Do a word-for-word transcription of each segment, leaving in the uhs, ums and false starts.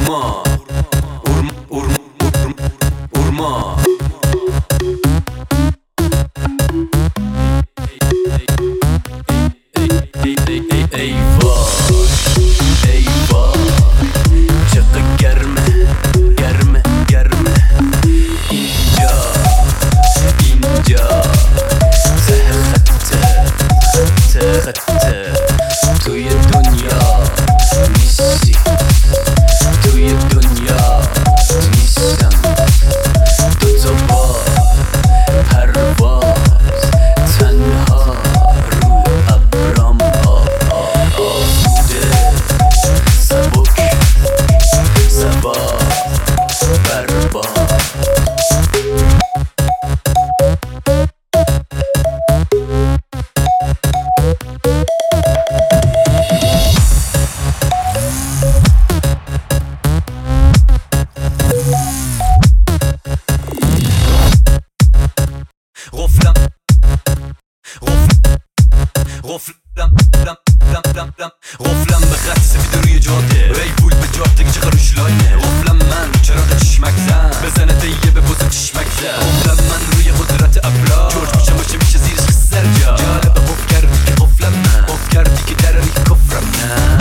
Urma Urma Urma Urma Eyvah Eyvah Çakı germe Germe germe İnca İnca Zehette Zehette Tuye dünya Nisi Tuye dünya Nisem Tutaba Pervaz Tenha Ru Abram Asude Sabuk Sabah Berbat Roflam Roflam Roflam Roflam Roflam Roflam بخسه میده روی جاده ری پول به جاده که چقدر روش لاینه رفلم من چراغ چشمک زن بزنه دیگه به بوز چشمک زن رفلم من روی قدرت ابرا جورج میشه باشه میشه زیرش سر جا جالبه قف کردی که قفلم من قف کردی که دراری که کفرم نه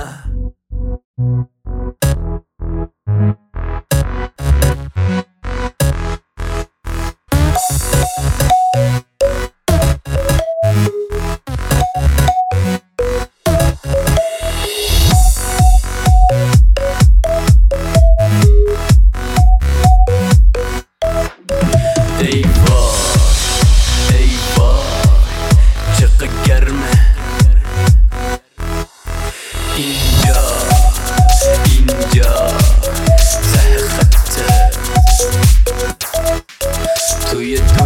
Eyvah, eyvah, çakı germe İnca, inca, zehette Tuye